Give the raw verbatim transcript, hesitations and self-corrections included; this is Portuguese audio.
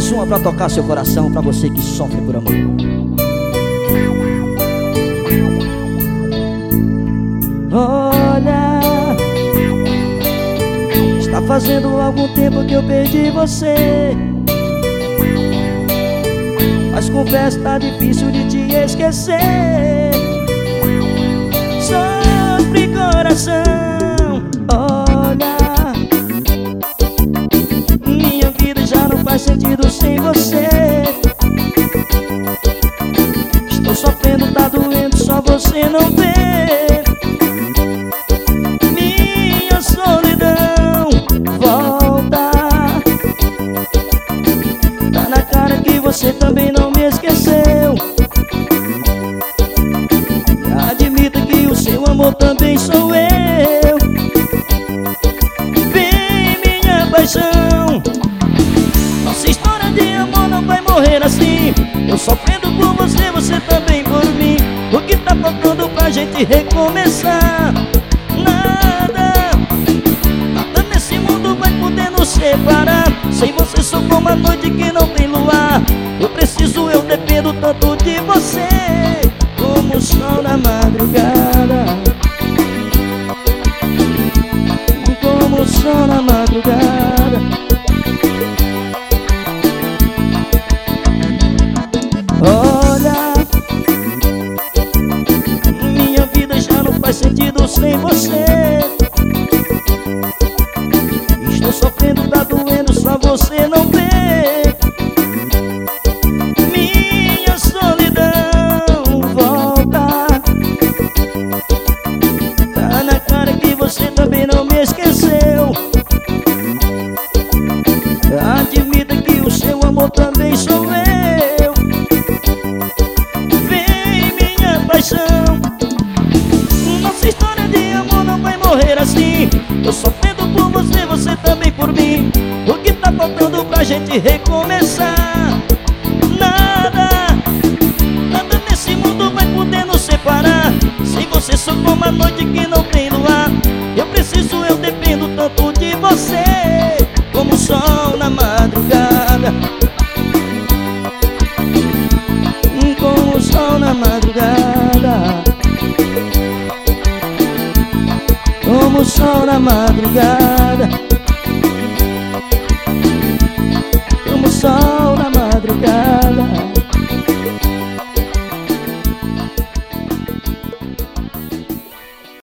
Mais uma pra tocar seu coração, pra você que sofre por amor. Olha, está fazendo algum tempo que eu perdi você, mas confesso, tá difícil de te esquecer. Sofre coração, olha, minha vida já não faz sentido sem você. Estou sofrendo, tá doendo, só você não vê. Minha solidão, volta. Tá na cara que você também não me esqueceu. E admita que o seu amor também sou eu. Vem, minha paixão, nossa história de amor não vai morrer assim. Eu sofrendo por você, você também por mim. O que tá faltando pra gente recomeçar? Nada, nada nesse mundo vai poder nos separar. Sem você sou como a noite que não tem luar. Eu preciso, eu dependo tanto de você, como o sol na madrugada, como o sol na madrugada. Olha, minha vida já não faz sentido sem você. Estou sofrendo, tá doendo, só você não vê. Minha solidão, volta. Tá na cara que você também não me esqueceu. Admita que o seu amor também sou eu. Vem, minha paixão, nossa história de amor não vai morrer assim. Eu sofrendo por você, você também por mim. O que tá faltando pra gente recomeçar? Nada, nada nesse mundo vai poder nos separar. Sem você sou como a noite que não tem luar. Eu preciso, eu dependo tanto de você, como o sol na madrugada, como o sol na madrugada, como o sol na madrugada, como o sol na madrugada.